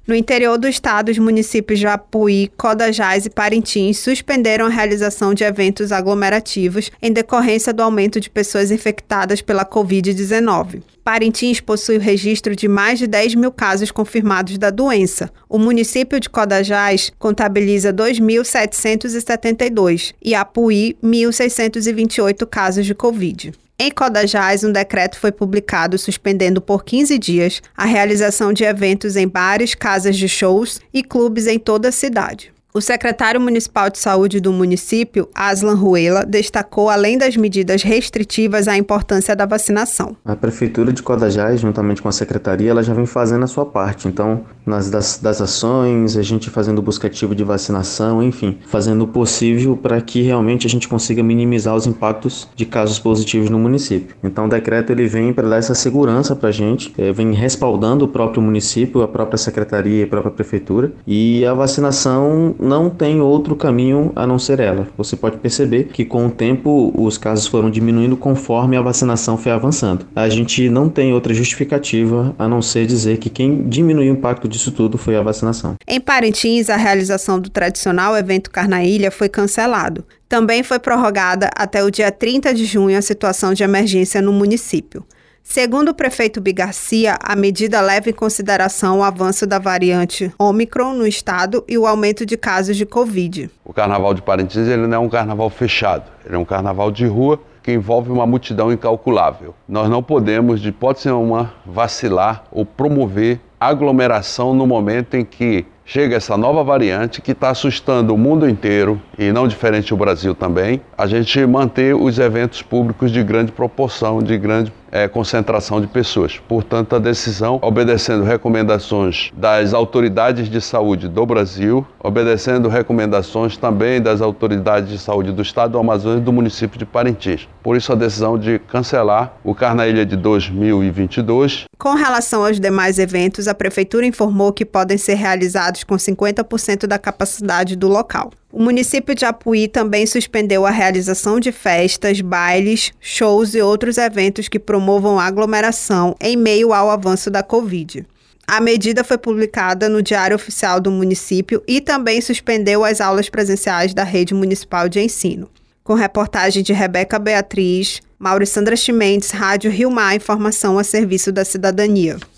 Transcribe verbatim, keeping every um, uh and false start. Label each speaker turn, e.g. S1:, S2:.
S1: No interior do estado, os municípios de Apuí, Codajás e Parintins suspenderam a realização de eventos aglomerativos em decorrência do aumento de pessoas infectadas pela covid dezenove. Parintins possui o registro de mais de dez mil casos confirmados da doença. O município de Codajás contabiliza dois mil setecentos e setenta e dois e Apuí, mil seiscentos e vinte e oito casos de Covid. Em Codajás, um decreto foi publicado suspendendo por quinze dias a realização de eventos em bares, casas de shows e clubes em toda a cidade. O secretário municipal de saúde do município, Aslan Ruela, destacou, além das medidas restritivas, a importância da vacinação.
S2: A Prefeitura de Codajás, juntamente com a Secretaria, ela já vem fazendo a sua parte. Então, nas das, das ações, a gente fazendo busca ativa de vacinação, enfim, fazendo o possível para que realmente a gente consiga minimizar os impactos de casos positivos no município. Então, o decreto ele vem para dar essa segurança para a gente, é, vem respaldando o próprio município, a própria Secretaria e a própria Prefeitura, e a vacinação não tem outro caminho a não ser ela. Você pode perceber que com o tempo os casos foram diminuindo conforme a vacinação foi avançando. A gente não tem outra justificativa a não ser dizer que quem diminuiu o impacto disso tudo foi a vacinação.
S1: Em Parintins, a realização do tradicional evento Carnaília foi cancelado. Também foi prorrogada até o dia trinta de junho a situação de emergência no município. Segundo o prefeito Bigarcia, a medida leva em consideração o avanço da variante Ômicron no estado e o aumento de casos de Covid.
S3: O Carnaval de Parintins ele não é um carnaval fechado, ele é um carnaval de rua que envolve uma multidão incalculável. Nós não podemos, de hipótese nenhuma, vacilar ou promover aglomeração no momento em que chega essa nova variante que está assustando o mundo inteiro e não diferente o Brasil também, a gente manter os eventos públicos de grande proporção, de grande é, concentração de pessoas. Portanto, a decisão, obedecendo recomendações das autoridades de saúde do Brasil, obedecendo recomendações também das autoridades de saúde do Estado do Amazonas e do município de Parintins. Por isso, a decisão de cancelar o Carnaília de dois mil e vinte e dois.
S1: Com relação aos demais eventos, a Prefeitura informou que podem ser realizados com cinquenta por cento da capacidade do local. O município de Apuí também suspendeu a realização de festas, bailes, shows e outros eventos que promovam aglomeração em meio ao avanço da Covid. A medida foi publicada no Diário Oficial do município e também suspendeu as aulas presenciais da rede municipal de ensino. Com reportagem de Rebeca Beatriz, Mauricandra Chimendes, Rádio Rio Mar, informação a serviço da cidadania.